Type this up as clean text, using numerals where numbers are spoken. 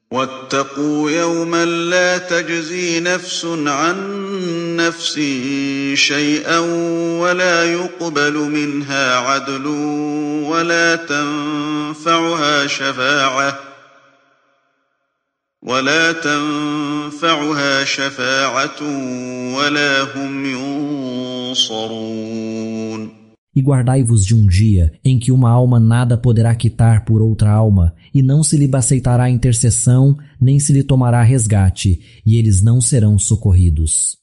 واتقوا يوما لا تجزي نفس عن نفس شيئا ولا يقبل منها عدل ولا تنفعها شفاعة ولا هم ينصرون. E guardai-vos de um dia em que uma alma nada poderá quitar por outra alma, e não se lhe aceitará intercessão, nem se lhe tomará resgate, e eles não serão socorridos.